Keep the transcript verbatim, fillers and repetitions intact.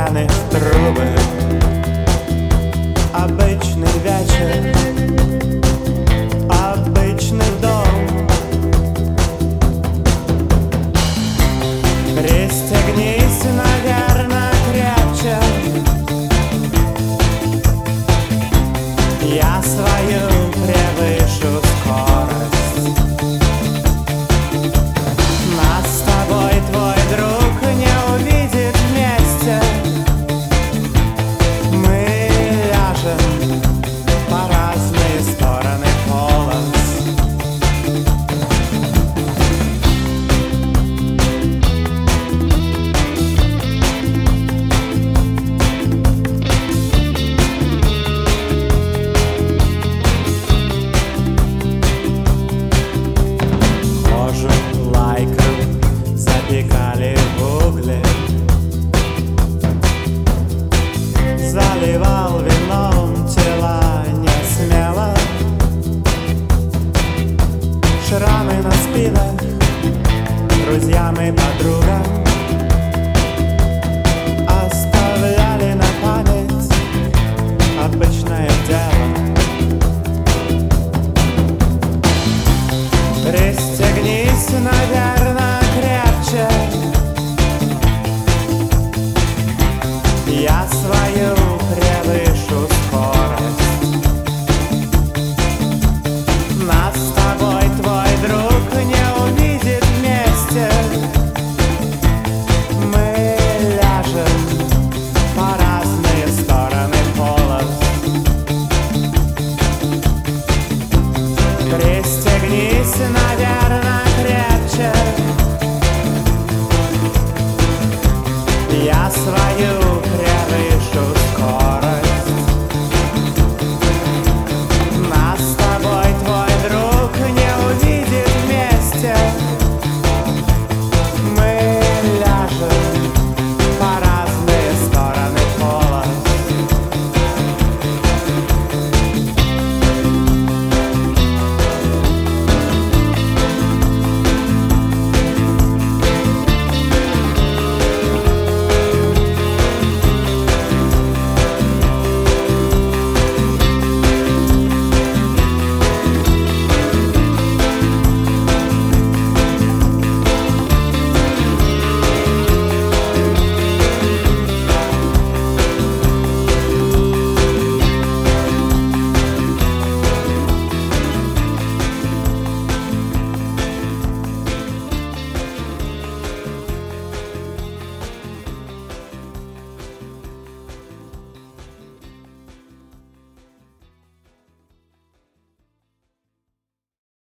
стаканы в трубы. Обычный вечер, обычный дом. Пристегнись, наверное, крепче. Я свою превышу скорость. Нас с тобой твой друг не увидит вместе. Мы ляжем по разные стороны полос. Кожу лайком запекали в угле. Заливал вином тела не смело. Шрамы на спинах друзьям и подругам оставляли на память обычное дело. Пристегнись, наверное, крепче. Я свою превышу скорость. Нас с тобой твой друг не увидит вместе. Мы ляжем по разные стороны полос. Пристегнись, наверное, крепче. Я свою превышу